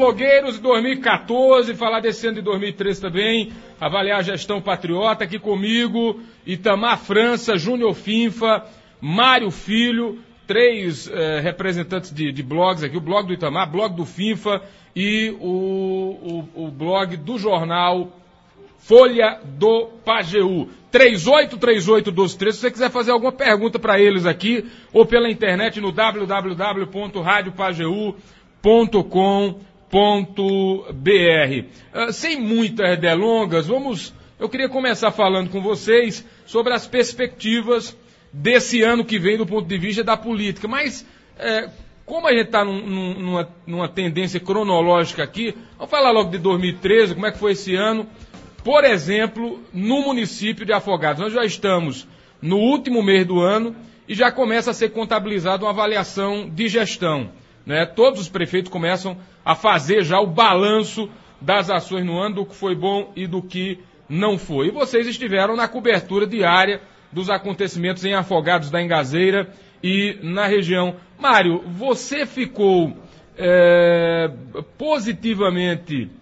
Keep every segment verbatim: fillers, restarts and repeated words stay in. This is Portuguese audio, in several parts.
blogueiros de dois mil e quatorze, falar desse ano de dois mil e treze também, avaliar a gestão patriota. Aqui comigo, Itamar França, Júnior Finfa, Mário Filho, três eh, representantes de, de blogs aqui, o blog do Itamar, blog do Finfa e o, o, o blog do jornal Folha do Pajeú. três oito três oito um dois três, se você quiser fazer alguma pergunta para eles aqui, ou pela internet no w w w ponto rádio pajeú ponto com ponto b r. Uh, sem muitas delongas, vamos, eu queria começar falando com vocês sobre as perspectivas desse ano que vem do ponto de vista da política. Mas, é, como a gente está num, numa, numa tendência cronológica aqui, vamos falar logo de dois mil e treze, como é que foi esse ano. Por exemplo, no município de Afogados, nós já estamos no último mês do ano e já começa a ser contabilizada uma avaliação de gestão, né? Todos os prefeitos começam a fazer já o balanço das ações no ano, do que foi bom e do que não foi. E vocês estiveram na cobertura diária dos acontecimentos em Afogados da Engazeira e na região. Mário, você ficou é, positivamente...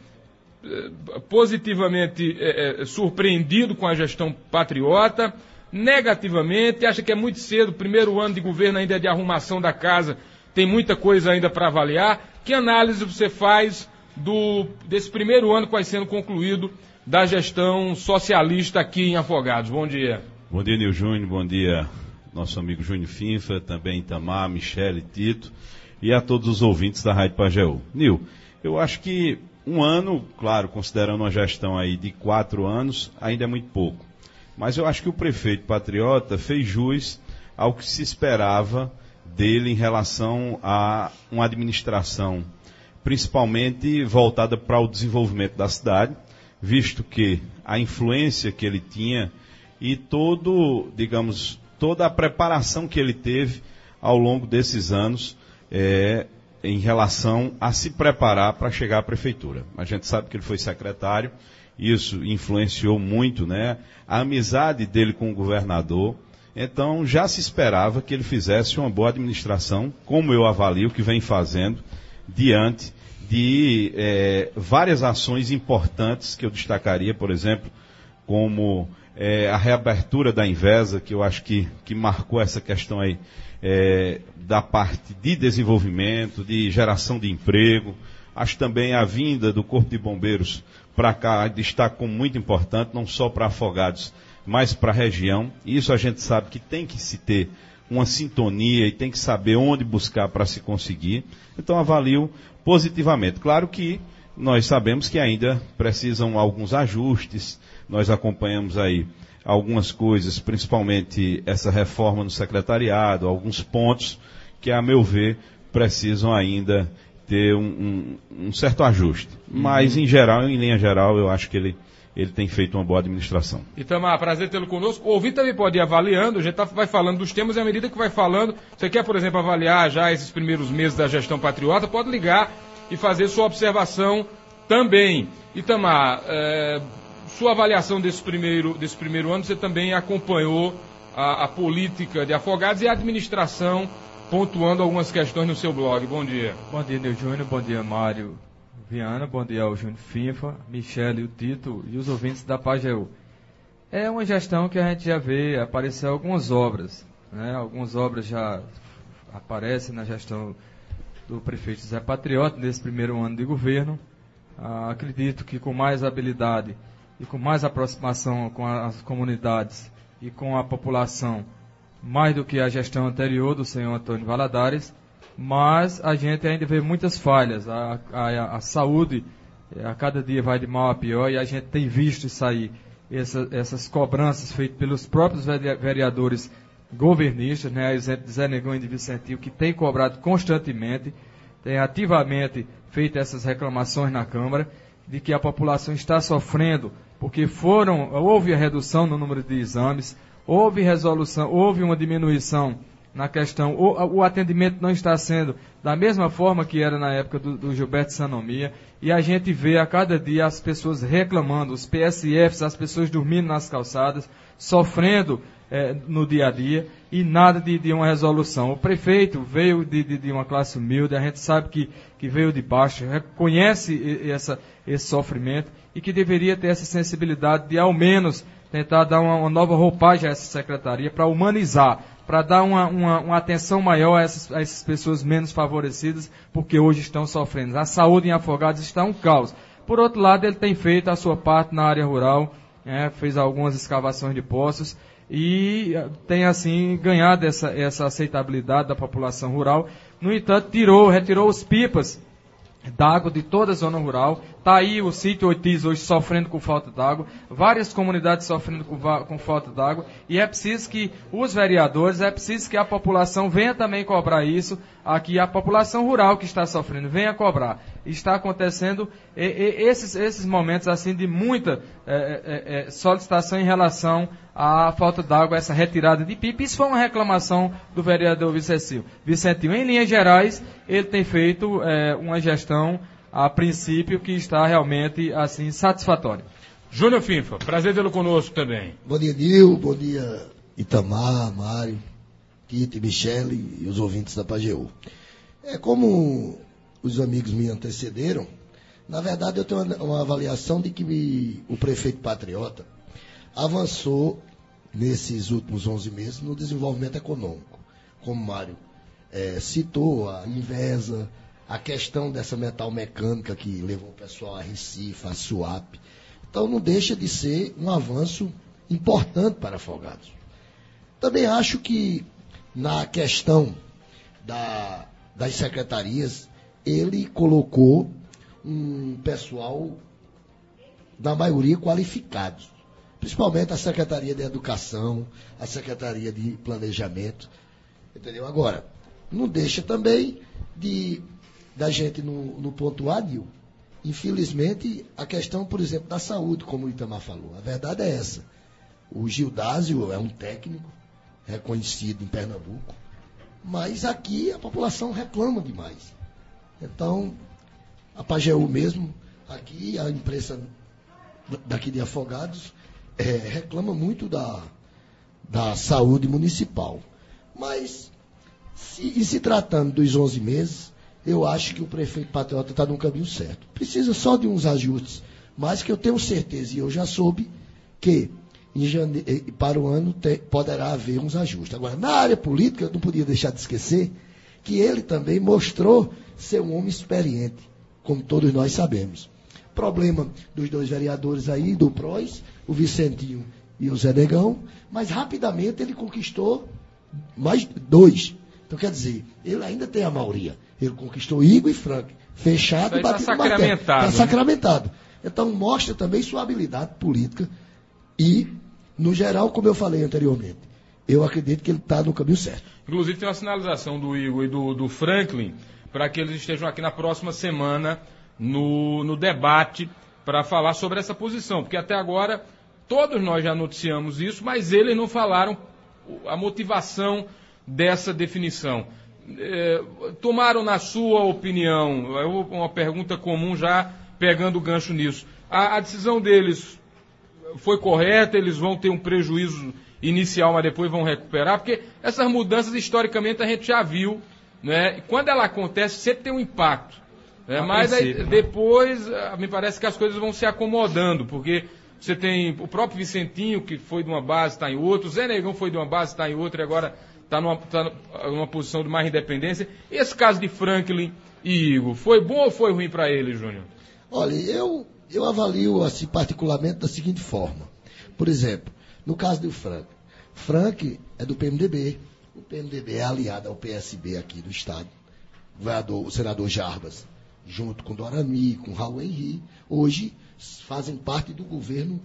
positivamente é, é, surpreendido com a gestão patriota, negativamente, acha que é muito cedo, primeiro ano de governo ainda é de arrumação da casa, tem muita coisa ainda para avaliar. Que análise você faz do, desse primeiro ano que vai sendo concluído da gestão socialista aqui em Afogados? Bom dia. Bom dia, Nil Júnior, bom dia nosso amigo Júnior Finfa, também Itamar, Michele, Tito e a todos os ouvintes da Rádio Pajeú. Nil, eu acho que um ano, claro, considerando uma gestão aí de quatro anos, ainda é muito pouco. Mas eu acho que o prefeito patriota fez jus ao que se esperava dele em relação a uma administração, principalmente voltada para o desenvolvimento da cidade, visto que a influência que ele tinha e todo, digamos, toda a preparação que ele teve ao longo desses anos, é, em relação a se preparar para chegar à prefeitura. A gente sabe que ele foi secretário, isso influenciou muito, né, a amizade dele com o governador. Então já se esperava que ele fizesse uma boa administração, como eu avalio que vem fazendo, diante de é, várias ações importantes que eu destacaria, por exemplo, como é, a reabertura da Invesa, que eu acho que, que marcou essa questão aí, É, da parte de desenvolvimento, de geração de emprego. Acho também a vinda do Corpo de Bombeiros para cá destaque como muito importante, não só para Afogados, mas para a região. Isso a gente sabe que tem que se ter uma sintonia e tem que saber onde buscar para se conseguir. Então avalio positivamente. Claro que nós sabemos que ainda precisam alguns ajustes, nós acompanhamos aí algumas coisas, principalmente essa reforma no secretariado, alguns pontos que, a meu ver, precisam ainda ter um, um, um certo ajuste. Uhum. Mas, em geral, em linha geral, eu acho que ele, ele tem feito uma boa administração. Itamar, prazer tê-lo conosco. O ouvinte também pode ir avaliando, a gente tá, vai falando dos temas e à medida que vai falando, você quer, por exemplo, avaliar já esses primeiros meses da gestão patriota, pode ligar e fazer sua observação também. Itamar, é... sua avaliação desse primeiro, desse primeiro ano, você também acompanhou a, a política de Afogados e a administração, pontuando algumas questões no seu blog. Bom dia. Bom dia, Nil Júnior, bom dia, Mário Viana, bom dia ao Júnior Finfa, Michele, o Tito e os ouvintes da Pajeú. É uma gestão que a gente já vê aparecer algumas obras, né? Algumas obras já aparecem na gestão do prefeito Zé Patriota, nesse primeiro ano de governo. Ah, acredito que com mais habilidade e com mais aproximação com as comunidades e com a população, mais do que a gestão anterior do senhor Antônio Valadares, mas a gente ainda vê muitas falhas. A, a, a saúde a cada dia vai de mal a pior e a gente tem visto isso aí, essa, essas cobranças feitas pelos próprios vereadores governistas, né, exemplo de Zé Negão e de Vicentinho, que tem cobrado constantemente, tem ativamente feito essas reclamações na Câmara, de que a população está sofrendo, porque foram, houve a redução no número de exames, houve resolução, houve uma diminuição na questão, o, o atendimento não está sendo da mesma forma que era na época do, do Gilberto Sanomia, e a gente vê a cada dia as pessoas reclamando, os P S Fs, as pessoas dormindo nas calçadas, sofrendo é, no dia a dia, e nada de, de uma resolução. O prefeito veio de, de, de uma classe humilde, a gente sabe que, que veio de baixo, reconhece essa, esse sofrimento e que deveria ter essa sensibilidade de, ao menos, tentar dar uma, uma nova roupagem a essa secretaria para humanizar, para dar uma, uma, uma atenção maior a essas, a essas pessoas menos favorecidas, porque hoje estão sofrendo. A saúde em Afogados está um caos. Por outro lado, ele tem feito a sua parte na área rural, é, fez algumas escavações de poços e tem, assim, ganhado essa, essa aceitabilidade da população rural. No entanto, tirou, retirou os pipas d'água de toda a zona rural. Está aí o sítio Oitis hoje sofrendo com falta d'água, várias comunidades sofrendo com, com falta d'água, e é preciso que os vereadores, é preciso que a população venha também cobrar isso, aqui a população rural que está sofrendo, venha cobrar. Está acontecendo e, e, esses, esses momentos assim de muita é, é, é, solicitação em relação à falta d'água, essa retirada de pipa. Isso foi uma reclamação do vereador Vicentinho. Vicentinho, em linhas gerais, ele tem feito é, uma gestão a princípio que está realmente assim satisfatória. Júnior Finfa, prazer tê-lo conosco também. Bom dia, Nil, bom dia Itamar, Mário, Tito e Michele e os ouvintes da Pajeú. É como os amigos me antecederam, na verdade eu tenho uma, uma avaliação de que me, o prefeito patriota avançou nesses últimos onze meses no desenvolvimento econômico, como Mário é, citou, a Invesa, a questão dessa metal mecânica que levou o pessoal a Recife, a Suape. Então não deixa de ser um avanço importante para Afogados. Também acho que na questão da, das secretarias, ele colocou um pessoal, na maioria, qualificados. Principalmente a Secretaria de Educação, a Secretaria de Planejamento. Entendeu? Agora, não deixa também de... da gente no, no pontuar, Nil, infelizmente, a questão, por exemplo, da saúde, como o Itamar falou. A verdade é essa. O Gildásio é um técnico reconhecido em Pernambuco, mas aqui a população reclama demais. Então, a Pajeú mesmo, aqui a imprensa daqui de Afogados é, reclama muito da, da saúde municipal. Mas, se, e se tratando dos onze meses, eu acho que o prefeito patriota está no caminho certo. Precisa só de uns ajustes, mas que eu tenho certeza, e eu já soube, que em jane... para o ano te... poderá haver uns ajustes. Agora, na área política, eu não podia deixar de esquecer que ele também mostrou ser um homem experiente, como todos nós sabemos. Problema dos dois vereadores aí, do P R O S, o Vicentinho e o Zé Negão, mas rapidamente ele conquistou mais dois. Então, quer dizer, ele ainda tem a maioria. Ele conquistou Igor e Frank. Fechado e batido no martelo. Está sacramentado. Está sacramentado. Então, mostra também sua habilidade política. E, no geral, como eu falei anteriormente, eu acredito que ele está no caminho certo. Inclusive, tem uma sinalização do Igor e do, do Franklin para que eles estejam aqui na próxima semana no, no debate para falar sobre essa posição. Porque até agora, todos nós já noticiamos isso, mas eles não falaram a motivação dessa definição. É, tomaram, na sua opinião, uma pergunta comum já pegando o gancho nisso, a, a decisão deles foi correta, eles vão ter um prejuízo inicial, mas depois vão recuperar, porque essas mudanças historicamente a gente já viu, né? E quando ela acontece sempre tem um impacto, né? Mas aí, depois me parece que as coisas vão se acomodando, porque você tem o próprio Vicentinho, que foi de uma base, está em outra, o Zé Negão foi de uma base, está em outra, e agora está numa, tá numa posição de mais independência. E esse caso de Franklin e Igor, foi bom ou foi ruim para ele, Júnior? Olha, eu, eu avalio assim, particularmente da seguinte forma. Por exemplo, no caso do Frank. Frank é do P M D B. O P M D B é aliado ao P S B aqui do estado. O, vereador, o senador Jarbas, junto com Dorani, com Raul Henri, hoje fazem parte do governo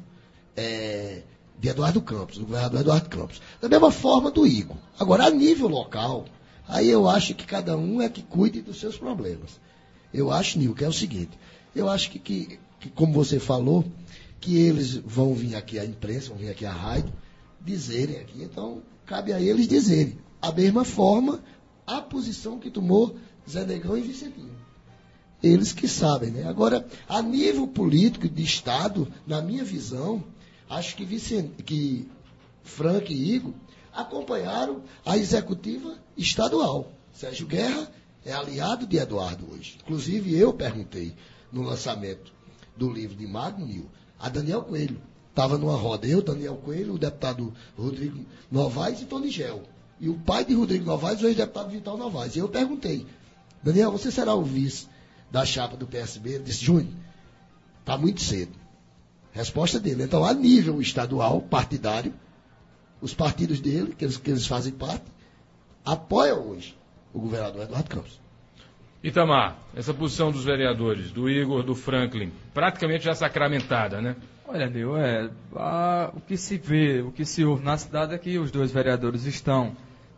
é, de Eduardo Campos, do governador Eduardo Campos. Da mesma forma do Igor. Agora, a nível local, aí eu acho que cada um é que cuide dos seus problemas. Eu acho, Nil, que é o seguinte, eu acho que, que, que, como você falou, que eles vão vir aqui à imprensa, vão vir aqui à rádio, dizerem aqui, então cabe a eles dizerem. A mesma forma, a posição que tomou Zé Negão e Vicentinho. Eles que sabem, né? Agora, a nível político de Estado, na minha visão, acho que, Vicent... que Frank e Igor, acompanharam a executiva estadual. Sérgio Guerra é aliado de Eduardo hoje. Inclusive, eu perguntei no lançamento do livro de Magno Nil a Daniel Coelho. Estava numa roda, eu, Daniel Coelho, o deputado Rodrigo Novaes e Tony Gel. E o pai de Rodrigo Novaes, o ex-deputado Vital Novaes. E eu perguntei, Daniel, você será o vice da chapa do P S B? Ele disse, Júnior, está muito cedo. Resposta dele. Então, a nível estadual, partidário, os partidos dele, que eles, que eles fazem parte, apoiam hoje o governador Eduardo Campos. Itamar, essa posição dos vereadores, do Igor, do Franklin, praticamente já sacramentada, né? Olha, Nil, é, a, o que se vê, o que se ouve na cidade é que os dois vereadores estão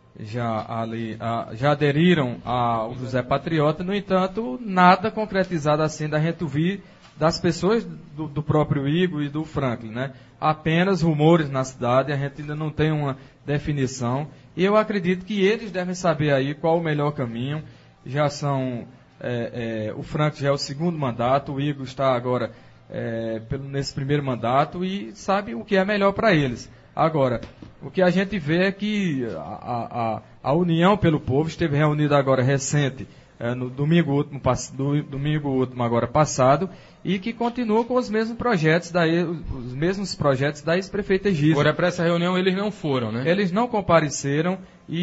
já ali, a, já aderiram ao José Patriota, no entanto, nada concretizado assim da gente ouvir das pessoas do, do próprio Igor e do Franklin, né? Apenas rumores na cidade, a gente ainda não tem uma definição, e eu acredito que eles devem saber aí qual o melhor caminho. Já são, é, é, o Franklin já é o segundo mandato, o Igor está agora é, pelo, nesse primeiro mandato e sabe o que é melhor para eles. Agora, o que a gente vê é que a, a, a União pelo Povo esteve reunida agora recente, é, no domingo último, do, domingo último agora passado, e que continua com os mesmos projetos da, os mesmos projetos da ex-prefeita Giza. Agora, para essa reunião eles não foram, né? Eles não compareceram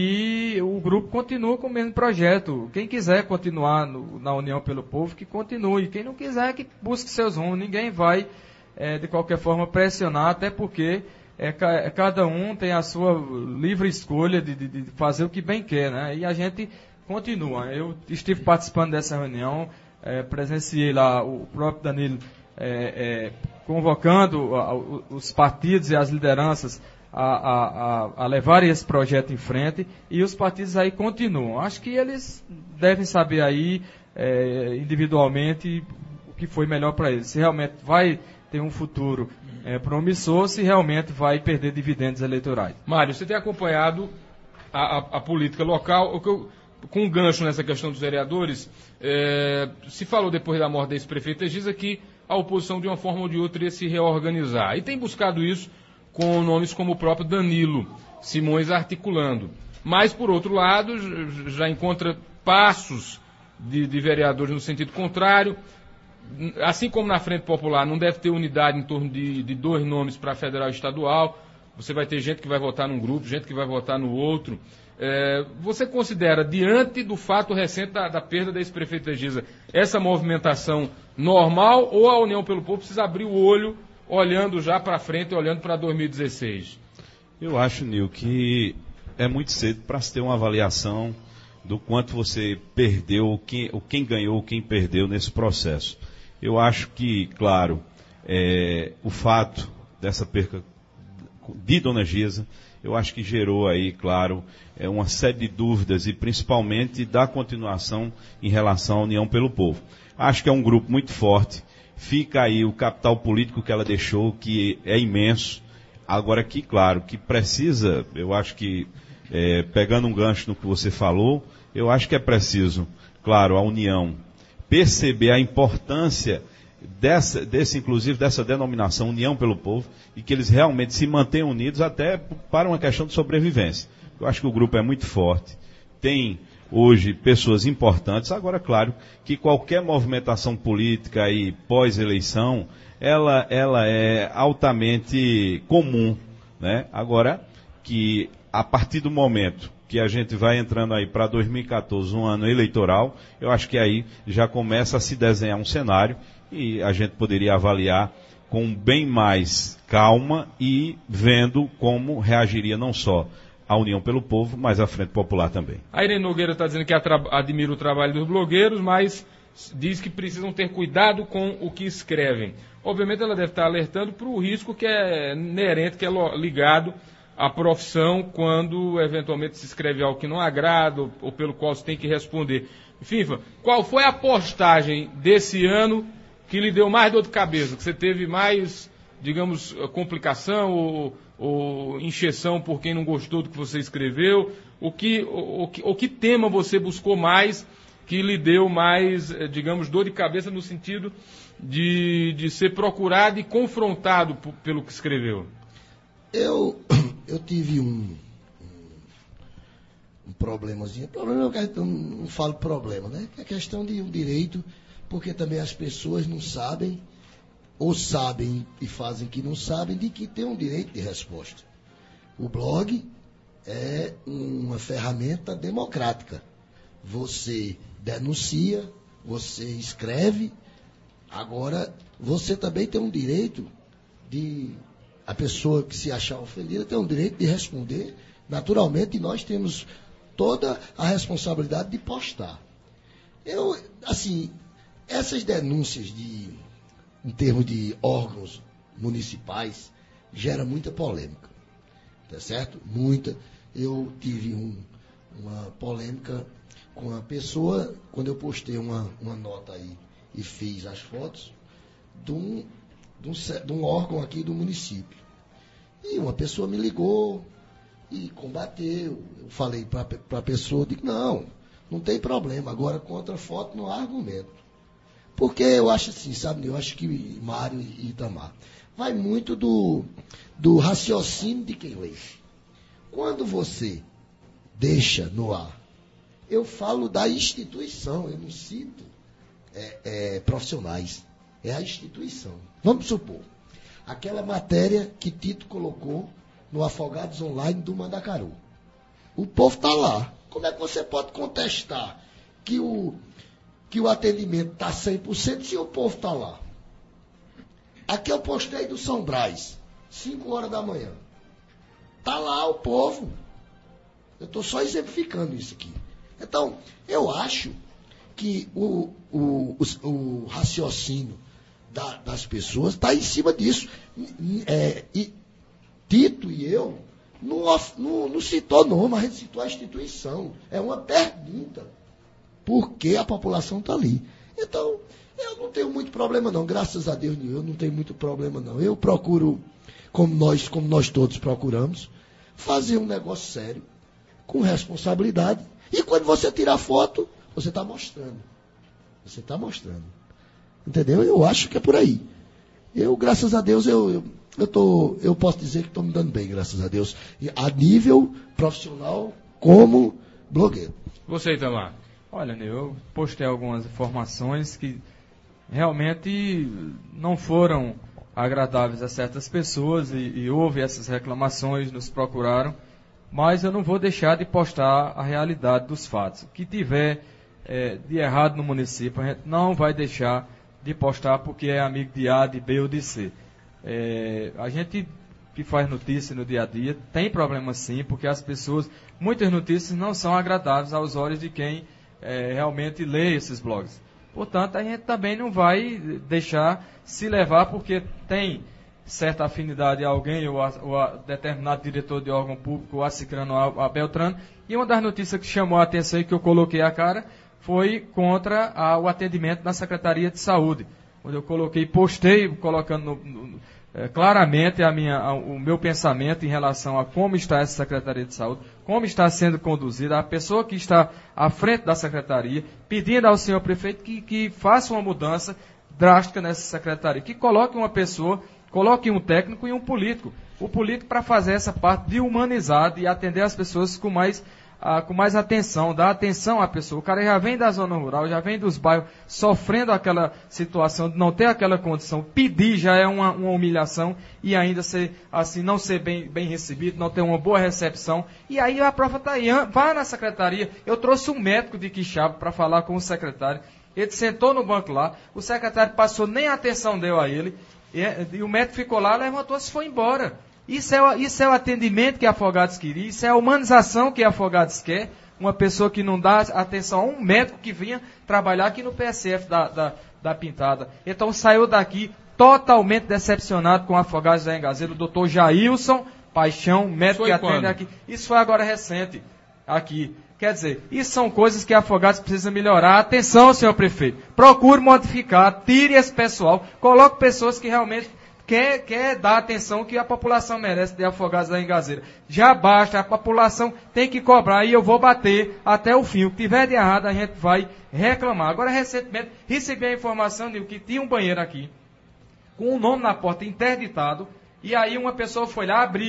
e o grupo continua com o mesmo projeto. Quem quiser continuar no, na União pelo Povo, que continue. Quem não quiser, que busque seus rumos. Ninguém vai, é, de qualquer forma, pressionar, até porque é, cada um tem a sua livre escolha de, de, de fazer o que bem quer, né? E a gente continua. Eu estive participando dessa reunião, é, presenciei lá o próprio Danilo é, é, convocando a, os partidos e as lideranças a, a, a, a levarem esse projeto em frente, e os partidos aí continuam. Acho que eles devem saber aí, é, individualmente, o que foi melhor para eles. Se realmente vai ter um futuro é, promissor, se realmente vai perder dividendos eleitorais. Mário, você tem acompanhado a, a, a política local, o que eu, com um gancho nessa questão dos vereadores, é, se falou depois da morte da ex-prefeita Giza que a oposição de uma forma ou de outra ia se reorganizar. E tem buscado isso com nomes como o próprio Danilo Simões articulando. Mas, por outro lado, já encontra passos de, de vereadores no sentido contrário. Assim como na Frente Popular não deve ter unidade em torno de, de dois nomes para federal e estadual, você vai ter gente que vai votar num grupo, gente que vai votar no outro. É, você considera, diante do fato recente da, da perda da ex-prefeita Giza, essa movimentação normal, ou a União pelo Povo precisa abrir o olho olhando já para frente, olhando para dois mil e dezesseis? Eu acho, Nil, que é muito cedo para se ter uma avaliação do quanto você perdeu, quem, quem ganhou, quem perdeu nesse processo. Eu acho que, claro, é, o fato dessa perca de Dona Giza, eu acho que gerou aí, claro, é, uma série de dúvidas e principalmente da continuação em relação à União pelo Povo. Acho que é um grupo muito forte, fica aí o capital político que ela deixou, que é imenso. Agora que, claro, que precisa, eu acho que, é, pegando um gancho no que você falou, eu acho que é preciso, claro, a União perceber a importância dessa, desse, inclusive dessa denominação União pelo Povo, e que eles realmente se mantenham unidos até para uma questão de sobrevivência. Eu acho que o grupo é muito forte, tem hoje pessoas importantes. Agora, claro, que qualquer movimentação política aí pós-eleição, ela, ela é altamente comum, né? Agora, que a partir do momento que a gente vai entrando aí para dois mil e quatorze, um ano eleitoral, eu acho que aí já começa a se desenhar um cenário e a gente poderia avaliar com bem mais calma e vendo como reagiria não só a União pelo Povo, mas a Frente Popular também. A Irene Nogueira está dizendo que admira o trabalho dos blogueiros, mas diz que precisam ter cuidado com o que escrevem. Obviamente ela deve estar alertando para o risco que é inerente, que é ligado à profissão, quando eventualmente se escreve algo que não agrada ou, ou pelo qual se tem que responder. FIFA, qual foi a postagem desse ano que lhe deu mais dor de cabeça, que você teve mais, digamos, complicação ou, ou encheção por quem não gostou do que você escreveu? O que, o, o, que, o que tema você buscou mais, que lhe deu mais, digamos, dor de cabeça no sentido de, de ser procurado e confrontado p- pelo que escreveu? Eu, eu tive um, um, um problemazinho. Problema, eu não, não falo problema, né? É questão de um direito, porque também as pessoas não sabem, ou sabem e fazem que não sabem, de que tem um direito de resposta. O blog é uma ferramenta democrática. Você denuncia, você escreve, agora você também tem um direito de... A pessoa que se achar ofendida tem um direito de responder. Naturalmente, nós temos toda a responsabilidade de postar. Eu, assim, essas denúncias de, em termos de órgãos municipais, gera muita polêmica. Tá certo? Muita. Eu tive um, uma polêmica com a pessoa, quando eu postei uma, uma nota aí e fiz as fotos, de um, de, um, de um órgão aqui do município. E uma pessoa me ligou e combateu. Eu falei para a pessoa, digo, não, não tem problema, agora contra a foto não há argumento. Porque eu acho assim, sabe, eu acho que Mário e Itamar, vai muito do, do raciocínio de quem lê. Quando você deixa no ar, eu falo da instituição, eu não cito é, é, profissionais, é a instituição. Vamos supor, aquela matéria que Tito colocou no Afogados Online do Mandacaru. O povo está lá. Como é que você pode contestar que o, que o atendimento está cem por cento se o povo está lá? Aqui eu postei do São Brás, cinco horas da manhã. Está lá o povo. Eu estou só exemplificando isso aqui. Então, eu acho que o, o, o, o raciocínio da, das pessoas está em cima disso. É, e Tito e eu não, não, não citou nome, a gente citou a instituição. É uma pergunta. Por que a população está ali? Então, eu não tenho muito problema não. Graças a Deus, eu não tenho muito problema não. Eu procuro, como nós, como nós todos procuramos, fazer um negócio sério, com responsabilidade. E quando você tirar foto, você está mostrando. Você está mostrando. Entendeu? Eu acho que é por aí. Eu, graças a Deus, eu, eu, eu, tô, eu posso dizer que estou me dando bem, graças a Deus. E a nível profissional, como blogueiro. Você, Itamar? Olha, eu postei algumas informações que realmente não foram agradáveis a certas pessoas e, e houve essas reclamações, nos procuraram. Mas eu não vou deixar de postar a realidade dos fatos. O que tiver é, de errado no município, a gente não vai deixar de postar porque é amigo de A, de B ou de C. É, a gente que faz notícia no dia a dia tem problema sim, porque as pessoas, muitas notícias não são agradáveis aos olhos de quem é, realmente lê esses blogs. Portanto, a gente também não vai deixar se levar porque tem certa afinidade a alguém, ou a, ou a determinado diretor de órgão público, ou a Cicrano ou a, a Beltrano. E uma das notícias que chamou a atenção e que eu coloquei a cara foi contra a, o atendimento na Secretaria de Saúde, onde eu coloquei, postei, colocando no, no, é, claramente a minha, a, o meu pensamento em relação a como está essa Secretaria de Saúde, como está sendo conduzida, a pessoa que está à frente da Secretaria, pedindo ao senhor prefeito que, que faça uma mudança drástica nessa Secretaria, que coloque uma pessoa, coloque um técnico e um político. O político para fazer essa parte de humanizar e atender as pessoas com mais, ah, com mais atenção, dar atenção à pessoa. O cara já vem da zona rural, já vem dos bairros, sofrendo aquela situação de não ter aquela condição. Pedir já é uma, uma humilhação e ainda ser, assim, não ser bem, bem recebido, não ter uma boa recepção. E aí a prova está aí. Vá na secretaria. Eu trouxe um médico de Quixaba para falar com o secretário. Ele sentou no banco lá, o secretário passou, nem atenção deu a ele. E, e o médico ficou lá, levantou-se e foi embora. Isso é, isso é o atendimento que a Afogados queria, isso é a humanização que a Afogados quer. Uma pessoa que não dá atenção a um médico que vinha trabalhar aqui no P S F da, da, da Pintada. Então saiu daqui totalmente decepcionado com a Afogados da Engazeira, o doutor Jailson Paixão, médico que atende quando? Aqui. Isso foi agora recente, aqui. Quer dizer, isso são coisas que a Afogados precisa melhorar. Atenção, senhor prefeito. Procure modificar, tire esse pessoal, coloque pessoas que realmente quer, quer dar a atenção que a população merece de Afogados da Engazeira. Já basta, a população tem que cobrar e eu vou bater até o fim. O que tiver de errado, a gente vai reclamar. Agora, recentemente, recebi a informação de que tinha um banheiro aqui, com o nome na porta interditado, e aí uma pessoa foi lá, abriu,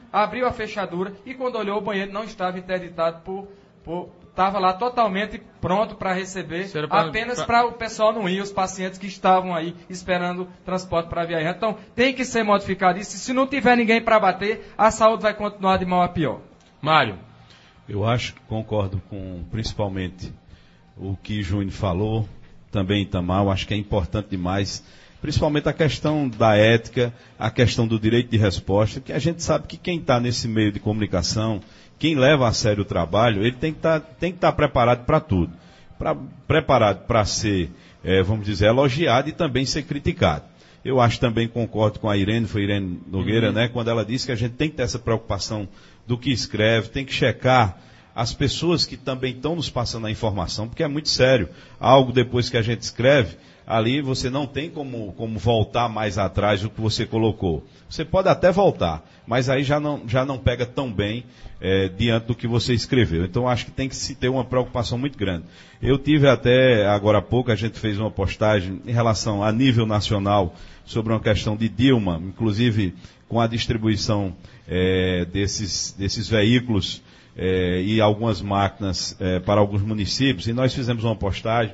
abriu a fechadura e quando olhou o banheiro não estava interditado por... por estava lá totalmente pronto para receber, pra, apenas para o pessoal não ir, os pacientes que estavam aí esperando transporte para viajar. Então, tem que ser modificado isso. Se não tiver ninguém para bater, a saúde vai continuar de mal a pior. Mário. Eu acho que concordo com, principalmente, o que Júnior falou, também Itamar, eu acho que é importante demais, principalmente a questão da ética, a questão do direito de resposta, que a gente sabe que quem está nesse meio de comunicação, quem leva a sério o trabalho, ele tem que tá, estar preparado para tudo. Pra, preparado para ser, é, vamos dizer, elogiado e também ser criticado. Eu acho também, concordo com a Irene, foi a Irene Nogueira, uhum. né, quando ela disse que a gente tem que ter essa preocupação do que escreve, tem que checar as pessoas que também estão nos passando a informação, porque é muito sério. Algo depois que a gente escreve, ali você não tem como, como voltar mais atrás do que você colocou. Você pode até voltar, mas aí já não, já não pega tão bem é, diante do que você escreveu. Então acho que tem que se ter uma preocupação muito grande. Eu tive até, agora há pouco, a gente fez uma postagem em relação a nível nacional sobre uma questão de Dilma, inclusive com a distribuição é, desses, desses veículos é, e algumas máquinas é, para alguns municípios, e nós fizemos uma postagem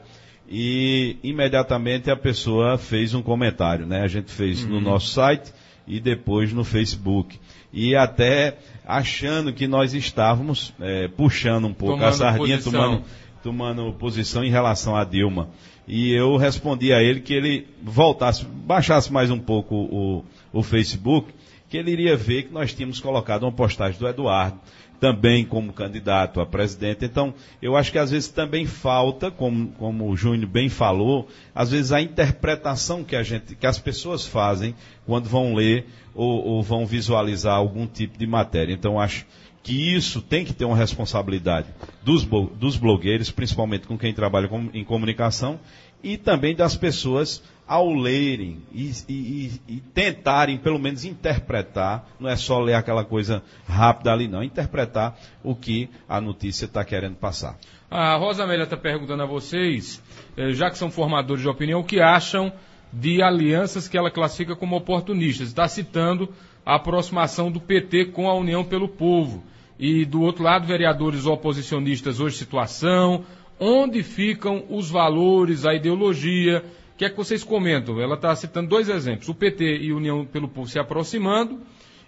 e imediatamente a pessoa fez um comentário, né? A gente fez uhum. no nosso site e depois no Facebook. E até achando que nós estávamos é, puxando um pouco tomando a sardinha, tomando, tomando posição em relação a Dilma. E eu respondi a ele que ele voltasse, baixasse mais um pouco o, o Facebook, que ele iria ver que nós tínhamos colocado uma postagem do Eduardo, também como candidato a presidente. Então, eu acho que às vezes também falta, como, como o Júnior bem falou, às vezes a interpretação que, a gente, que as pessoas fazem quando vão ler ou, ou vão visualizar algum tipo de matéria. Então, acho que isso tem que ter uma responsabilidade dos, dos blogueiros, principalmente com quem trabalha com, em comunicação, e também das pessoas ao lerem e, e, e tentarem, pelo menos, interpretar, não é só ler aquela coisa rápida ali, não, interpretar o que a notícia está querendo passar. A Rosa Amélia está perguntando a vocês, já que são formadores de opinião, o que acham de alianças que ela classifica como oportunistas. Está citando a aproximação do P T com a União pelo Povo. E, do outro lado, vereadores oposicionistas, hoje situação, onde ficam os valores, a ideologia. O que é que vocês comentam? Ela está citando dois exemplos, o P T e a União pelo Povo se aproximando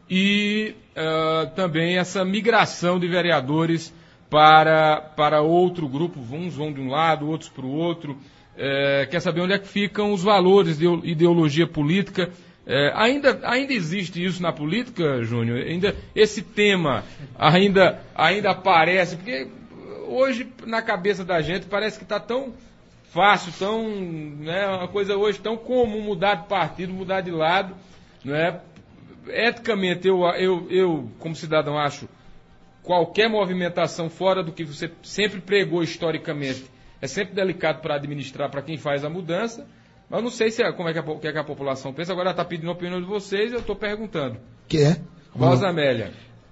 e uh, também essa migração de vereadores para, para outro grupo, uns vão de um lado, outros para o outro. Uh, quer saber onde é que ficam os valores de ideologia política? Uh, ainda, ainda existe isso na política, Júnior? Ainda, esse tema ainda, ainda aparece? Porque hoje, na cabeça da gente, parece que está tão fácil, tão, né, uma coisa hoje tão comum mudar de partido, mudar de lado, não é? Eticamente, eu, eu, eu, como cidadão, acho qualquer movimentação fora do que você sempre pregou historicamente é sempre delicado para administrar para quem faz a mudança, mas eu não sei se é, como é que a, que é que a população pensa. Agora ela está pedindo a opinião de vocês e eu estou perguntando. Que é? Rosa Amélia.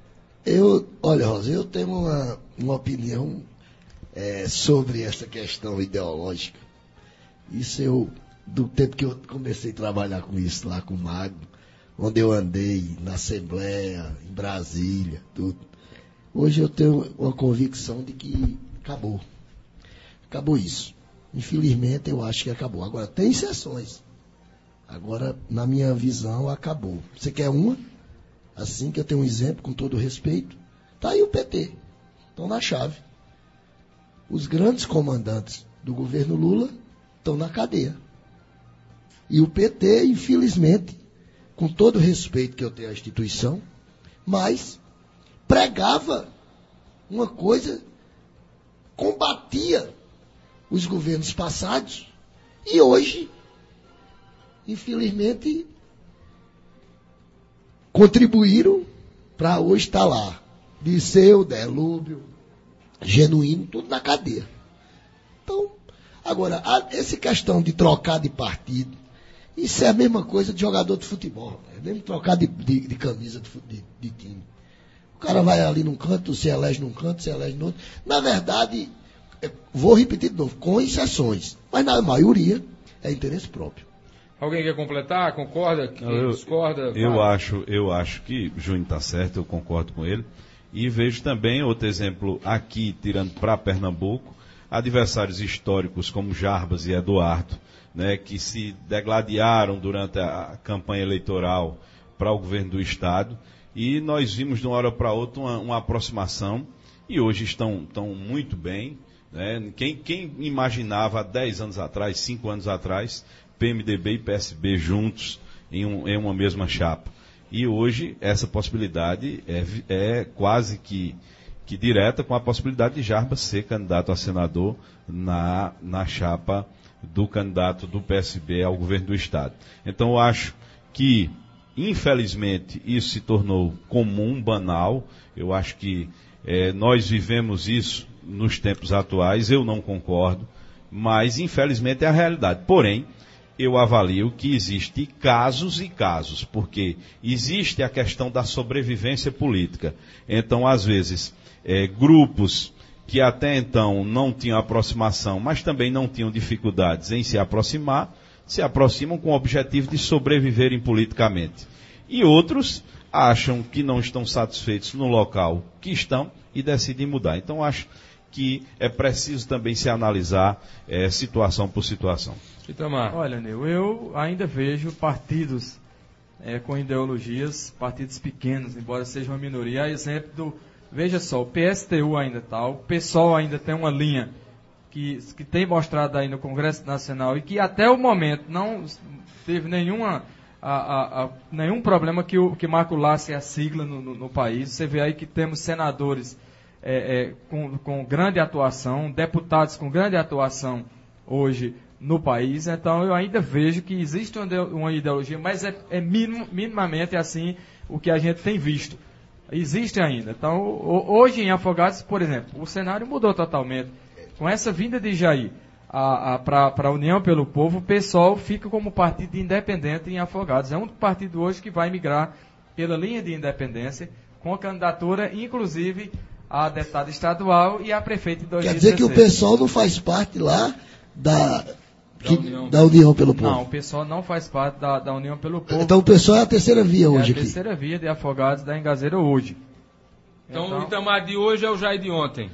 Eu, olha, Rosa, eu tenho uma, uma opinião É, sobre essa questão ideológica. Isso eu, do tempo que eu comecei a trabalhar com isso lá com o Magno, onde eu andei na Assembleia, em Brasília, tudo. Hoje eu tenho uma convicção de que acabou. Acabou isso. Infelizmente eu acho que acabou. Agora, tem exceções. Agora, na minha visão, acabou. Você quer uma? Assim que eu tenho um exemplo, com todo respeito. Tá aí o P T. Estão na chave. Os grandes comandantes do governo Lula estão na cadeia. E o P T, infelizmente, com todo o respeito que eu tenho à instituição, mas pregava uma coisa, combatia os governos passados e hoje, infelizmente, contribuíram para hoje estar lá. Disseu, Delúbio, Genuíno, tudo na cadeia. Então, agora, essa questão de trocar de partido, isso é a mesma coisa de jogador de futebol. É mesmo trocar de, de, de camisa de, de, de time. O cara vai ali num canto, se elege num canto, se elege no outro. Na verdade, vou repetir de novo, com exceções. Mas na maioria é interesse próprio. Alguém quer completar? Concorda? Quem eu, discorda? Eu acho, eu acho que Júnior está certo, eu concordo com ele. E vejo também outro exemplo aqui, tirando para Pernambuco, adversários históricos como Jarbas e Eduardo, né, que se degladiaram durante a campanha eleitoral para o governo do Estado. E nós vimos de uma hora para outra uma, uma aproximação e hoje estão, estão muito bem. Né? Quem, quem imaginava há dez anos atrás, cinco anos atrás, P M D B e P S B juntos em, um, em uma mesma chapa? E hoje essa possibilidade é, é quase que, que direta, com a possibilidade de Jarbas ser candidato a senador na, na chapa do candidato do P S B ao governo do Estado. Então eu acho que, infelizmente, isso se tornou comum, banal. Eu acho que é, nós vivemos isso nos tempos atuais, eu não concordo, mas infelizmente é a realidade. Porém, eu avalio que existe casos e casos, porque existe a questão da sobrevivência política. Então, às vezes, é, grupos que até então não tinham aproximação, mas também não tinham dificuldades em se aproximar, se aproximam com o objetivo de sobreviverem politicamente. E outros acham que não estão satisfeitos no local que estão e decidem mudar. Então, acho que é preciso também se analisar é, situação por situação. Itamar. Olha, Nil, eu ainda vejo partidos é, com ideologias, partidos pequenos, embora seja uma minoria. A exemplo do, veja só, o P S T U ainda está, o PSOL ainda tem uma linha que, que tem mostrado aí no Congresso Nacional e que até o momento não teve nenhuma, a, a, a, nenhum problema que, o, que maculasse a sigla no, no, no país. Você vê aí que temos senadores é, é, com, com grande atuação, deputados com grande atuação hoje no país. Então eu ainda vejo que existe uma ideologia, mas é, é minim, minimamente assim o que a gente tem visto. Existe ainda. Então hoje em Afogados, por exemplo, o cenário mudou totalmente. Com essa vinda de Jair para a União pelo Povo, o PSOL fica como partido independente em Afogados. É um partido hoje que vai migrar pela linha de independência, com a candidatura inclusive a deputada estadual e a prefeita em dois mil e dezesseis. Quer dizer que o PSOL não faz parte lá da... Da União. da União pelo Povo. Não, o PSOL não faz parte da, da União pelo Povo. Então o PSOL é a terceira via hoje aqui. É a aqui. terceira via de Afogados da Engazeira hoje. Então, então o Itamar de hoje é o Jair de ontem.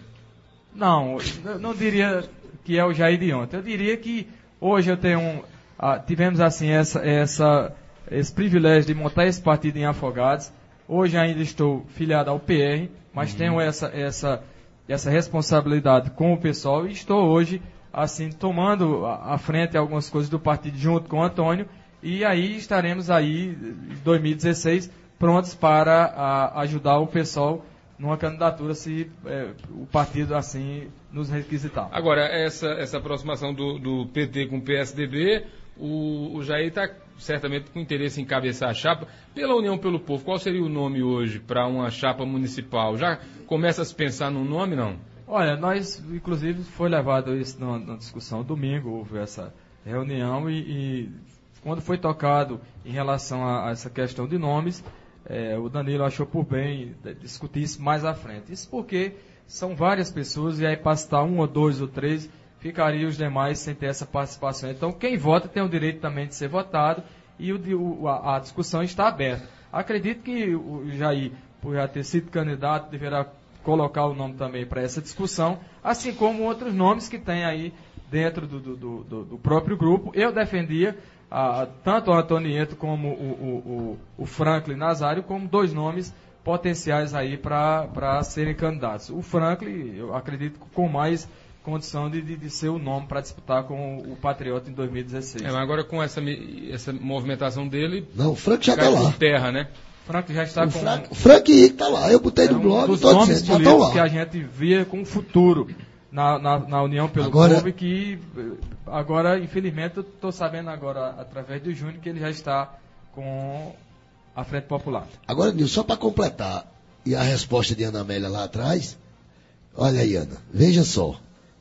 Não, eu não diria que é o Jair de ontem. Eu diria que hoje eu tenho um, ah, tivemos assim essa, essa, esse privilégio de montar esse partido em Afogados. Hoje ainda estou filiado ao P R, mas uhum. tenho essa, essa, essa responsabilidade com o PSOL e estou hoje assim, tomando à frente algumas coisas do partido junto com o Antônio, e aí estaremos aí, em dois mil e dezesseis, prontos para a, ajudar o pessoal numa candidatura, se é, o partido assim nos requisitar. Agora, essa, essa aproximação do, do P T com o P S D B, o, o Jair está certamente com interesse em encabeçar a chapa. Pela União pelo Povo, qual seria o nome hoje para uma chapa municipal? Já começa a se pensar num nome, não? Olha, nós, inclusive, foi levado isso na, na discussão domingo, houve essa reunião e, e quando foi tocado em relação a, a essa questão de nomes, é, o Danilo achou por bem discutir isso mais à frente. Isso porque são várias pessoas e aí para citar um ou dois ou três, ficaria os demais sem ter essa participação. Então, quem vota tem o direito também de ser votado e o, a, a discussão está aberta. Acredito que o Jair, por já ter sido candidato, deverá colocar o nome também para essa discussão, assim como outros nomes que tem aí dentro do, do, do, do próprio grupo. Eu defendia ah, tanto o Antonieta como o, o, o, o Franklin Nazário como dois nomes potenciais aí para serem candidatos. O Franklin, eu acredito, com mais condição de, de, de ser o nome para disputar com o Patriota em dois mil e dezesseis. É, mas agora com essa, essa movimentação dele... Não, o Frank já está lá. Por terra, né? Frank já está o com... Frank, o Frank está lá, eu botei no um blog, dos estou nomes dizendo, já estão lá. Que a gente via com o futuro na, na, na União pelo agora, Povo, e que agora, infelizmente, eu estou sabendo agora, através do Júnior, que ele já está com a Frente Popular. Agora, Nilson, só para completar, e a resposta de Ana Amélia lá atrás, olha aí, Ana, veja só,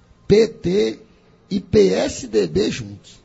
P T e P S D B juntos.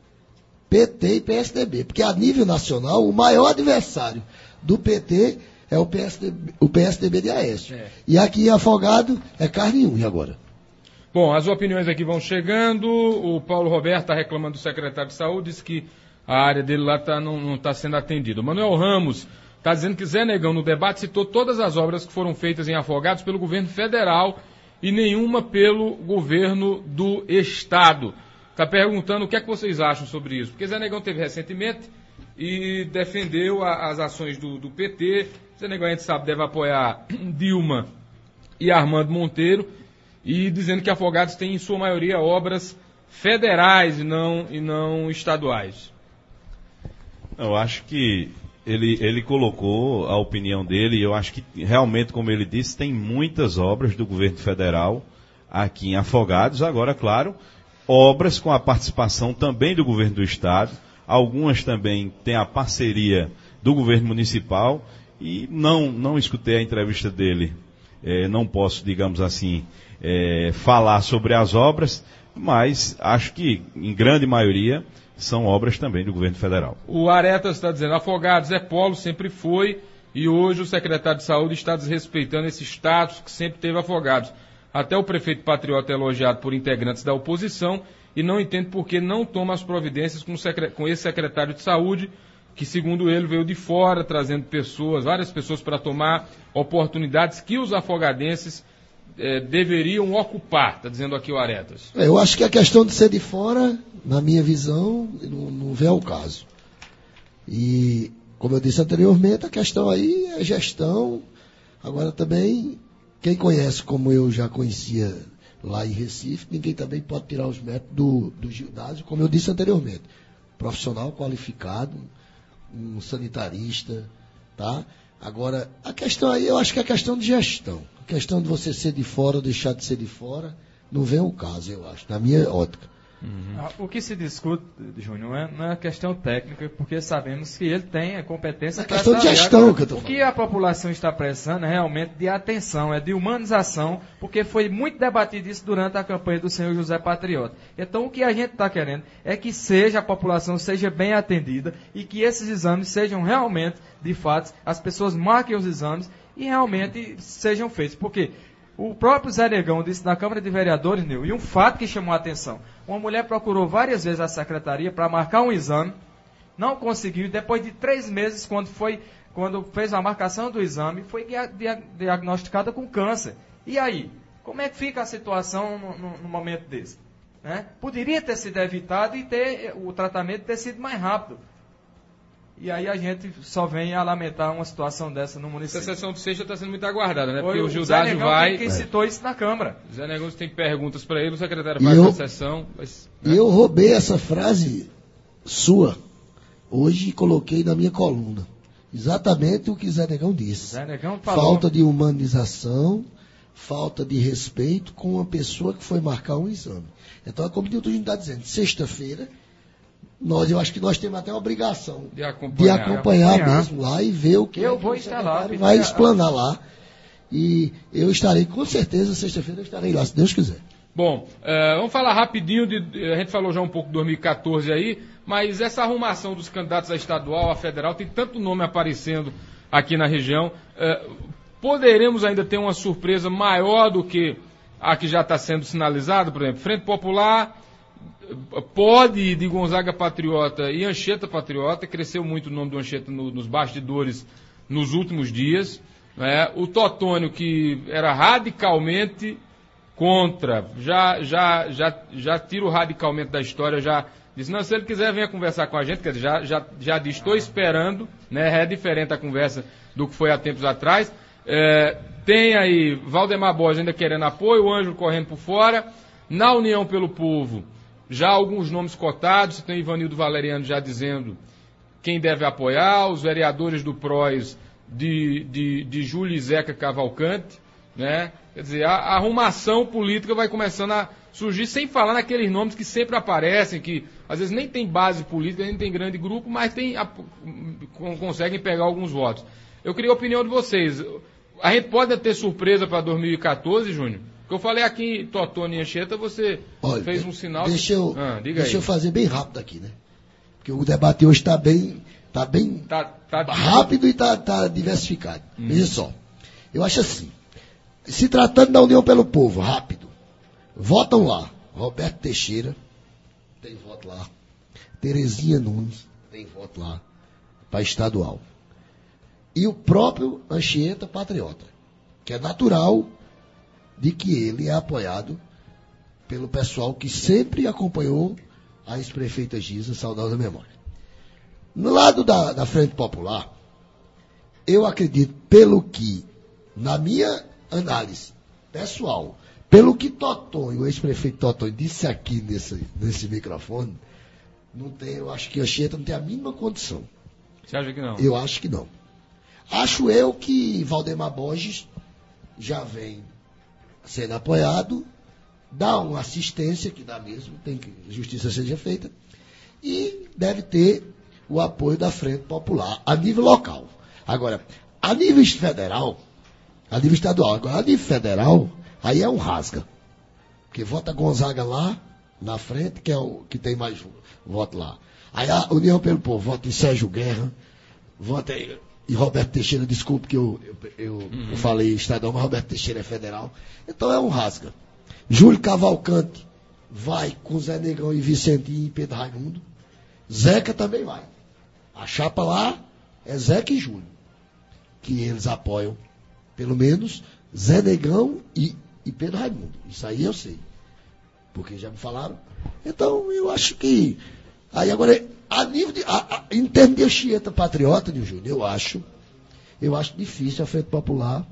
P T e P S D B, porque a nível nacional, o maior adversário do P T é o P S D B, o P S D B de Aécio. É. E aqui em Afogado é carne e unha agora. Bom, as opiniões aqui vão chegando. O Paulo Roberto está reclamando do secretário de Saúde, diz que a área dele lá tá, não está sendo atendida. O Manuel Ramos está dizendo que Zé Negão, no debate, citou todas as obras que foram feitas em Afogados pelo governo federal e nenhuma pelo governo do Estado. Está perguntando o que é que vocês acham sobre isso. Porque Zé Negão teve recentemente e defendeu a, as ações do, do P T. Zé Negão, a gente sabe, deve apoiar Dilma e Armando Monteiro, e dizendo que Afogados tem, em sua maioria, obras federais e não, e não estaduais. Eu acho que ele, ele colocou a opinião dele, e eu acho que realmente, como ele disse, tem muitas obras do governo federal aqui em Afogados. Agora, claro, obras com a participação também do governo do estado, algumas também têm a parceria do governo municipal, e não, não escutei a entrevista dele, é, não posso, digamos assim, é, falar sobre as obras, mas acho que, em grande maioria, são obras também do governo federal. O Aretas está dizendo, Afogados é polo, sempre foi, e hoje o secretário de Saúde está desrespeitando esse status que sempre teve Afogados. Até o prefeito patriota é elogiado por integrantes da oposição e não entende por que não toma as providências com, o secre... com esse secretário de Saúde, que, segundo ele, veio de fora, trazendo pessoas, várias pessoas para tomar oportunidades que os afogadenses eh, deveriam ocupar, está dizendo aqui o Aretas. Eu acho que a questão de ser de fora, na minha visão, não, não vem ao caso. E, como eu disse anteriormente, a questão aí é gestão. Agora também, quem conhece como eu já conhecia lá em Recife, ninguém também pode tirar os méritos do, do Gildásio, como eu disse anteriormente. Profissional qualificado, um sanitarista, tá? Agora, a questão aí, eu acho que é a questão de gestão. A questão de você ser de fora ou deixar de ser de fora, não vem ao caso, eu acho, na minha ótica. Uhum. Ah, o que se discute, Júnior, não é, não é questão técnica, porque sabemos que ele tem a competência... É questão de gestão que eu tô falando. O falando. que a população está precisando é realmente de atenção, é de humanização, porque foi muito debatido isso durante a campanha do senhor José Patriota. Então, o que a gente está querendo é que seja a população seja bem atendida e que esses exames sejam realmente, de fato, as pessoas marquem os exames e realmente sejam feitos. Porque o próprio Zé Negão disse na Câmara de Vereadores, Nil, e um fato que chamou a atenção. Uma mulher procurou várias vezes a secretaria para marcar um exame, não conseguiu, e depois de três meses, quando, foi, quando fez a marcação do exame, foi dia, dia, diagnosticada com câncer. E aí? Como é que fica a situação no, no, no momento desse? Né? Poderia ter sido evitado e ter, o tratamento ter sido mais rápido. E aí a gente só vem a lamentar uma situação dessa no município. Essa sessão de sexta está sendo muito aguardada, né? Porque Foi o Gildásio vai... Quem citou isso na Câmara. Zé Negão tem perguntas para ele, o secretário vai para a sessão. Mas, né? E eu roubei essa frase sua hoje e coloquei na minha coluna. Exatamente o que Zé Negão disse. Zé Negão falou. Falta de humanização, falta de respeito com uma pessoa que foi marcar um exame. Então, como o Nilton está dizendo, sexta-feira... Nós, eu acho que nós temos até a obrigação de acompanhar, de acompanhar, acompanhar mesmo lá e ver o que eu é vou que o estar lá, vai explanar lá. E eu estarei, com certeza, sexta-feira eu estarei lá, se Deus quiser. Bom, uh, vamos falar rapidinho, de, a gente falou já um pouco de dois mil e quatorze aí, mas essa arrumação dos candidatos a estadual, a federal, tem tanto nome aparecendo aqui na região. Uh, poderemos ainda ter uma surpresa maior do que a que já está sendo sinalizada, por exemplo, Frente Popular... Pode ir de Gonzaga Patriota e Anchieta Patriota, cresceu muito o nome do Anchieta no, nos bastidores nos últimos dias. Né? O Totônio, que era radicalmente contra, já, já, já, já tira o radicalmente da história, já disse, não, se ele quiser venha conversar com a gente, quer dizer, já, já, já disse, estou esperando, né? É diferente a conversa do que foi há tempos atrás. É, tem aí Valdemar Borges ainda querendo apoio, o Ângelo correndo por fora, na União pelo Povo, já alguns nomes cotados, tem Ivanildo Valeriano já dizendo quem deve apoiar, os vereadores do P R O S de, de, de Júlio e Zeca Cavalcante, né? Quer dizer, a, a arrumação política vai começando a surgir, sem falar naqueles nomes que sempre aparecem, que às vezes nem tem base política, nem tem grande grupo, mas tem, a, conseguem pegar alguns votos. Eu queria a opinião de vocês. A gente pode ter surpresa para dois mil e quatorze, Júnior? Eu falei aqui em Totônio e Anchieta, você Olha, fez um sinal... Deixa, eu, ah, deixa eu fazer bem rápido aqui, né? Porque o debate hoje está bem, tá bem tá, tá rápido e está tá diversificado. Hum. Veja só, eu acho assim, se tratando da União pelo Povo, rápido, votam lá, Roberto Teixeira, tem voto lá, Terezinha Nunes, tem voto lá para estadual. E o próprio Anchieta Patriota, que é natural de que ele é apoiado pelo pessoal que sempre acompanhou a ex-prefeita Giza, saudosa memória. No lado da, da Frente Popular, eu acredito, pelo que, na minha análise pessoal, pelo que Totonho, o ex-prefeito Totonho, disse aqui nesse, nesse microfone, não tem, eu acho que a Anchieta não tem a mínima condição. Você acha que não? Eu acho que não. Acho eu que Valdemar Borges já vem sendo apoiado, dá uma assistência, que dá mesmo, tem que a justiça seja feita, e deve ter o apoio da Frente Popular a nível local. Agora, a nível federal, a nível estadual, agora a nível federal, aí é um rasga. Porque vota Gonzaga lá, na frente, que é o que tem mais voto lá. Aí a União pelo Povo vota em Sérgio Guerra, vota em, em Roberto Teixeira, desculpe que eu, eu, eu, uhum. eu falei estadual, mas Roberto Teixeira é federal. Então é um rasga. Júlio Cavalcante vai com Zé Negão e Vicentinho e Pedro Raimundo. Zeca também vai. A chapa lá é Zeca e Júlio, que eles apoiam, pelo menos, Zé Negão e, e Pedro Raimundo. Isso aí eu sei, porque já me falaram. Então, eu acho que... Aí agora, a nível de, a, a, em termos de Anchieta Patriota, Nil Júnior, eu acho, eu acho difícil a Frente Popular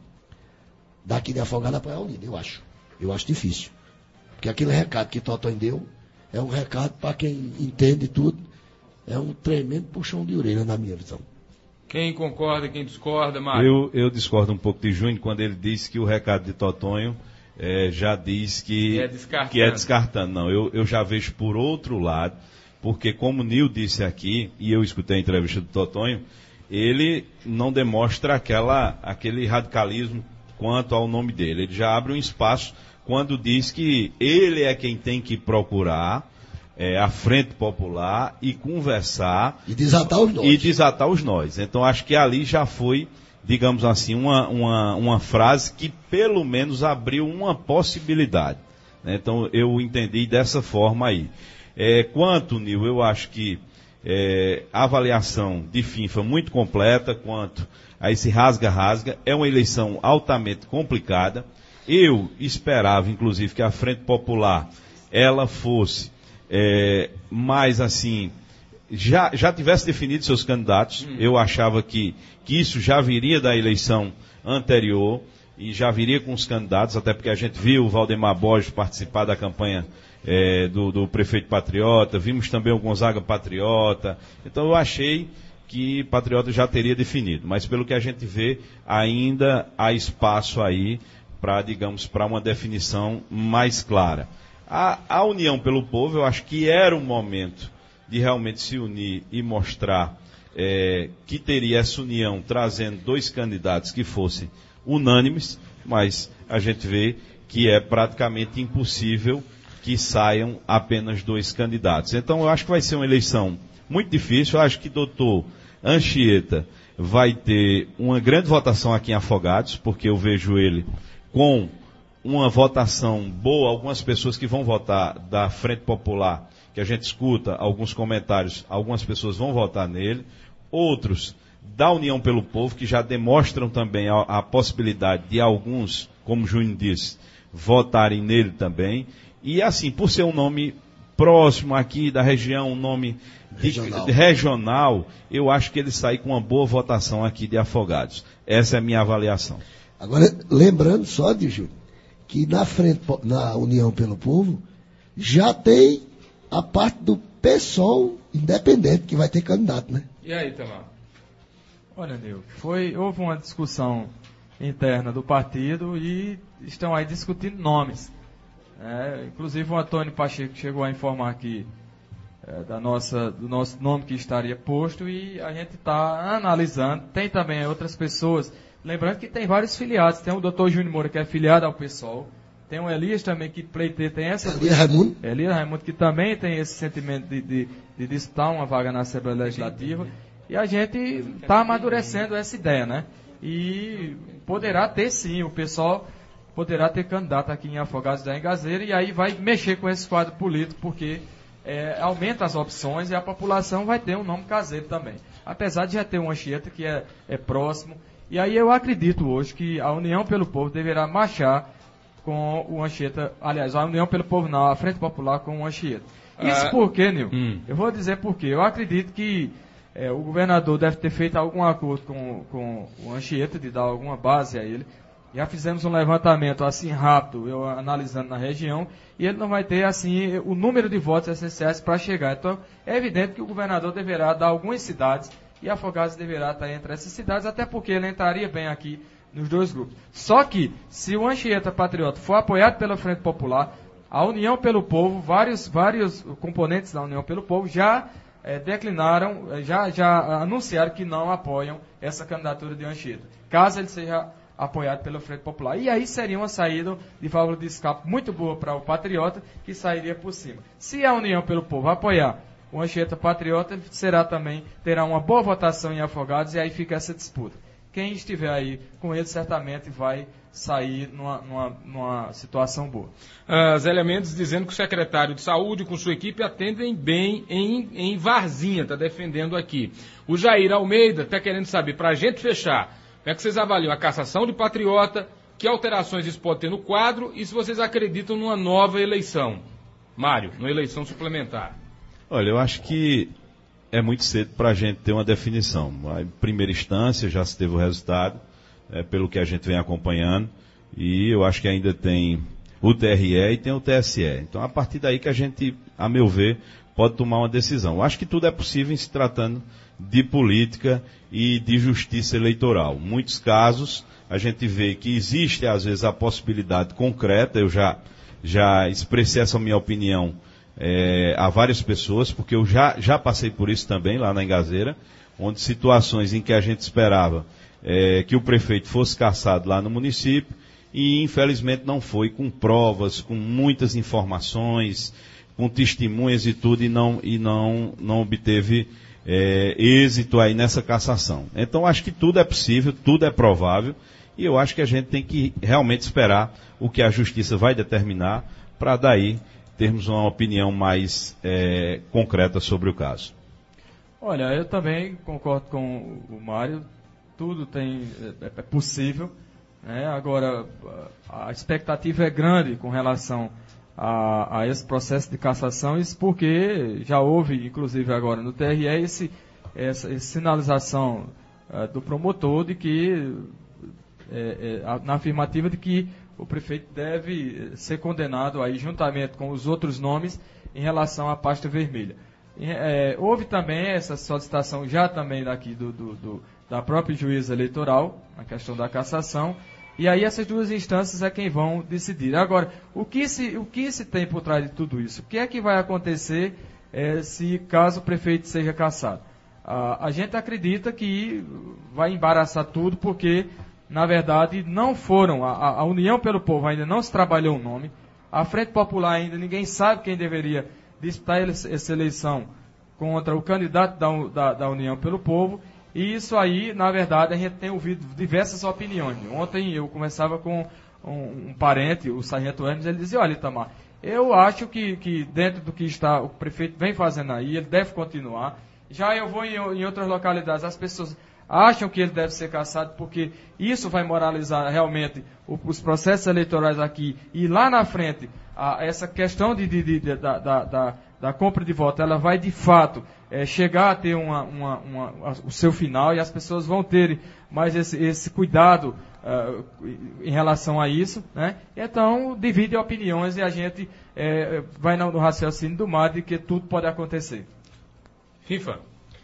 daqui de Afogado apoiar a Unida, eu acho. Eu acho difícil. Porque aquele recado que Totonho deu é um recado para quem entende tudo, é um tremendo puxão de orelha na minha visão. Quem concorda, quem discorda, Mário? Eu, eu discordo um pouco de Júnior quando ele disse que o recado de Totonho é, já diz que é, descartando. que é descartando. Não, eu, eu já vejo por outro lado, porque como o Nil disse aqui, e eu escutei a entrevista do Totonho, ele não demonstra aquela, aquele radicalismo quanto ao nome dele. Ele já abre um espaço quando diz que ele é quem tem que procurar É, a Frente Popular e conversar e desatar os nós. E desatar os nós. Então acho que ali já foi, digamos assim, uma, uma, uma frase que pelo menos abriu uma possibilidade. Né? Então eu entendi dessa forma aí. É, quanto, Nil, eu acho que é, a avaliação de Finfa muito completa quanto a esse rasga-rasga. É uma eleição altamente complicada. Eu esperava, inclusive, que a Frente Popular ela fosse É, mas assim, já, já tivesse definido seus candidatos. Hum. Eu achava que, que isso já viria da eleição anterior e já viria com os candidatos, até porque a gente viu o Valdemar Borges participar da campanha é, do, do prefeito Patriota, vimos também o Gonzaga Patriota. Então eu achei que Patriota já teria definido, mas pelo que a gente vê, ainda há espaço aí para, digamos, para uma definição mais clara. A, a União pelo Povo, eu acho que era o momento de realmente se unir e mostrar é, que teria essa união trazendo dois candidatos que fossem unânimes, mas a gente vê que é praticamente impossível que saiam apenas dois candidatos. Então eu acho que vai ser uma eleição muito difícil. Eu acho que doutor Anchieta vai ter uma grande votação aqui em Afogados, porque eu vejo ele com uma votação boa. Algumas pessoas que vão votar da Frente Popular, que a gente escuta alguns comentários, algumas pessoas vão votar nele, outros da União pelo Povo, que já demonstram também a, a possibilidade de alguns, como o Júnior disse, votarem nele também, e assim, por ser um nome próximo aqui da região, um nome de, regional. De, regional, eu acho que ele sai com uma boa votação aqui de Afogados. Essa é a minha avaliação. Agora, lembrando só, de Júnior, que na frente, na União pelo Povo, já tem a parte do PSOL independente, que vai ter candidato, né? E aí, Tamar? Olha, Nil, foi, houve uma discussão interna do partido e estão aí discutindo nomes. É, inclusive o Antônio Pacheco chegou a informar aqui é, da nossa, do nosso nome que estaria posto e a gente está analisando. Tem também outras pessoas. Lembrando que tem vários filiados. Tem o doutor Júnior Moura, que é filiado ao PSOL. Tem o Elias também, que pleiteia, tem essa... Elias Raimundo. Elias Raimundo, que também tem esse sentimento de, de, de disputar uma vaga na Assembleia Legislativa. E a gente está amadurecendo essa ideia, né? E poderá ter, sim, o PSOL poderá ter candidato aqui em Afogados da Engazeira, e aí vai mexer com esse quadro político, porque é, aumenta as opções e a população vai ter um nome caseiro também. Apesar de já ter um Anchieta que é, é próximo. E aí eu acredito hoje que a União pelo Povo deverá marchar com o Anchieta. Aliás, a União pelo Povo não, a Frente Popular com o Anchieta. Isso ah, por quê, Nil? Hum. Eu vou dizer por quê. Eu acredito que é, o governador deve ter feito algum acordo com, com o Anchieta, de dar alguma base a ele. Já fizemos um levantamento assim rápido, eu analisando na região, e ele não vai ter assim o número de votos essenciais para chegar. Então, é evidente que o governador deverá dar algumas cidades, e Afogados deverá estar entre essas cidades, até porque ele entraria bem aqui nos dois grupos. Só que, se o Anchieta Patriota for apoiado pela Frente Popular, a União pelo Povo, vários, vários componentes da União pelo Povo já é, declinaram, já, já anunciaram que não apoiam essa candidatura de Anchieta, caso ele seja apoiado pela Frente Popular. E aí seria uma saída de válvula de escape muito boa para o Patriota, que sairia por cima. Se a União pelo Povo apoiar o Anchieta Patriota, será também, terá uma boa votação em Afogados, e aí fica essa disputa. Quem estiver aí com ele certamente vai sair numa, numa, numa situação boa. Uh, Zé Mendes dizendo que o secretário de Saúde com sua equipe atendem bem em, em Varzinha, está defendendo aqui. O Jair Almeida está querendo saber, para a gente fechar, como é que vocês avaliam a cassação de Patriota, que alterações isso pode ter no quadro e se vocês acreditam numa nova eleição. Mário, numa eleição suplementar. Olha, eu acho que é muito cedo para a gente ter uma definição. Em primeira instância já se teve o resultado, é, pelo que a gente vem acompanhando, e eu acho que ainda tem o T R E e tem o T S E. Então, a partir daí que a gente, a meu ver, pode tomar uma decisão. Eu acho que tudo é possível em se tratando de política e de justiça eleitoral. Em muitos casos, a gente vê que existe, às vezes, a possibilidade concreta. Eu já, já expressei essa minha opinião é, a várias pessoas, porque eu já, já passei por isso também, lá na Engazeira, onde situações em que a gente esperava é, que o prefeito fosse cassado lá no município, e infelizmente não foi, com provas, com muitas informações, com testemunhas e tudo, e não, e não, não obteve É, êxito aí nessa cassação. Então acho que tudo é possível, tudo é provável, e eu acho que a gente tem que realmente esperar o que a justiça vai determinar, para daí termos uma opinião mais é, concreta sobre o caso. Olha, eu também concordo com o Mário, tudo tem, é, é possível, né? Agora a expectativa é grande com relação A, a esse processo de cassação, isso porque já houve, inclusive agora no T R E, esse, essa, essa sinalização uh, do promotor de que, é, é, na afirmativa de que o prefeito deve ser condenado aí juntamente com os outros nomes em relação à pasta vermelha. E, é, houve também essa solicitação já também daqui do, do, do, da própria juíza eleitoral, na questão da cassação. E aí essas duas instâncias é quem vão decidir. Agora, o que se, o que se tem por trás de tudo isso? O que é que vai acontecer é, se caso o prefeito seja cassado? A, a gente acredita que vai embaraçar tudo, porque, na verdade, não foram, a, a União pelo Povo ainda não se trabalhou o nome, a Frente Popular ainda ninguém sabe quem deveria disputar essa eleição contra o candidato da, da, da União pelo Povo. E isso aí, na verdade, a gente tem ouvido diversas opiniões. Ontem eu conversava com um, um parente, o Sargento Hermes, ele dizia, olha, Itamar, eu acho que, que dentro do que está, o prefeito vem fazendo aí, ele deve continuar. Já eu vou em, em outras localidades, as pessoas acham que ele deve ser cassado, porque isso vai moralizar realmente o, os processos eleitorais aqui. E lá na frente, a, essa questão de, de, de, de, da, da, da, da compra de voto, ela vai de fato é, chegar a ter uma, uma, uma, o seu final, e as pessoas vão ter mais esse, esse cuidado uh, em relação a isso, né? Então, divide opiniões e a gente é, vai no, no raciocínio do mar de que tudo pode acontecer. Rifa.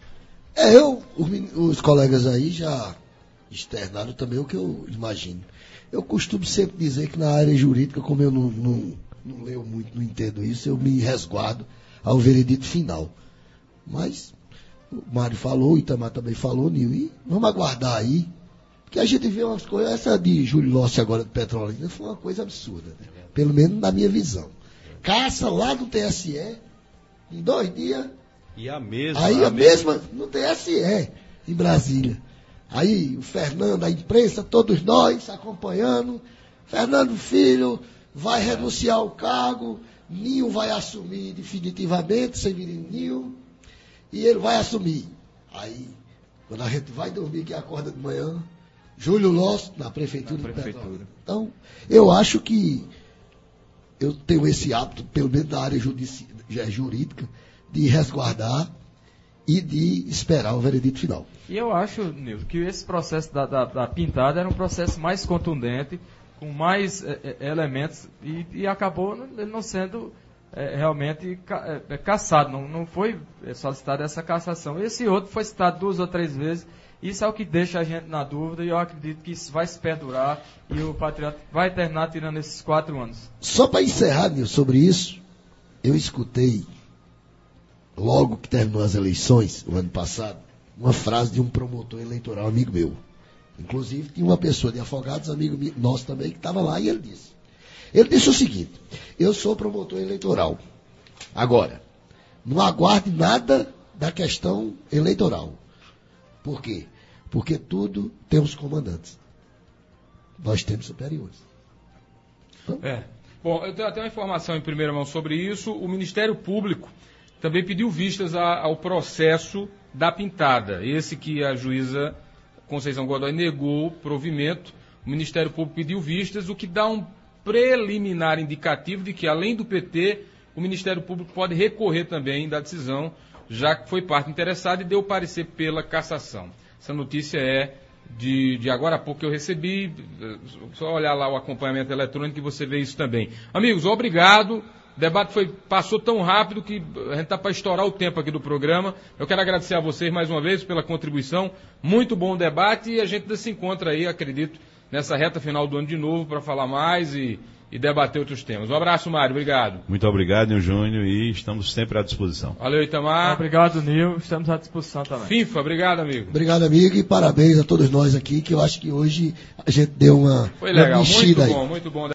É, eu, os, os colegas aí já externaram também o que eu imagino. Eu costumo sempre dizer que na área jurídica, como eu não, não, não leio muito, não entendo isso, eu me resguardo ao veredito final. Mas o Mário falou, o Itamar também falou, Nil, e vamos aguardar aí, porque a gente vê umas coisas, essa de Júlio Lossi agora do Petrolina foi uma coisa absurda, né? Pelo menos na minha visão. Caça lá do T S E, em dois dias. E a mesma. Aí a, a mesma, mesma no T S E, em Brasília. Aí o Fernando, a imprensa, todos nós acompanhando. Fernando Filho vai renunciar ao cargo, Nil vai assumir definitivamente, Severino Nil, e ele vai assumir. Aí, quando a gente vai dormir, que acorda de manhã, Júlio Loss na prefeitura, na de prefeitura. Petrópolis. Então, eu acho que eu tenho esse hábito, pelo menos na área judici- jurídica, de resguardar e de esperar o veredito final. E eu acho, Nilson, que esse processo da, da, da pintada era um processo mais contundente, com mais é, é, elementos, e, e acabou não, não sendo é, realmente ca, é, cassado, não, não foi solicitada essa cassação. Esse outro foi citado duas ou três vezes, isso é o que deixa a gente na dúvida, e eu acredito que isso vai se perdurar, e o Patriota vai terminar tirando esses quatro anos. Só para encerrar, Nil, sobre isso, eu escutei, logo que terminou as eleições, o ano passado, uma frase de um promotor eleitoral, amigo meu. Inclusive, tinha uma pessoa de Afogados, amigo nosso também, que estava lá, e ele disse. Ele disse o seguinte: eu sou promotor eleitoral. Agora, não aguarde nada da questão eleitoral. Por quê? Porque tudo tem os comandantes. Nós temos superiores. Então, É. Bom, eu tenho até uma informação em primeira mão sobre isso. O Ministério Público também pediu vistas a, ao processo da pintada. Esse que a juíza Conceição Godoy negou provimento. O Ministério Público pediu vistas, o que dá um preliminar indicativo de que, além do P T, o Ministério Público pode recorrer também da decisão, já que foi parte interessada e deu parecer pela cassação. Essa notícia é de, de agora há pouco que eu recebi. Só olhar lá o acompanhamento eletrônico e você vê isso também. Amigos, obrigado. O debate foi, passou tão rápido que a gente está para estourar o tempo aqui do programa. Eu quero agradecer a vocês mais uma vez pela contribuição. Muito bom debate e a gente ainda se encontra aí, acredito, nessa reta final do ano de novo para falar mais e, e debater outros temas. Um abraço, Mário. Obrigado. Muito obrigado, Nil Júnior, e estamos sempre à disposição. Valeu, Itamar. Obrigado, Nil. Estamos à disposição também. Finfa, obrigado, amigo. obrigado, amigo, e parabéns a todos nós aqui, que eu acho que hoje a gente deu uma, Foi legal, uma mexida muito aí. bom, muito bom.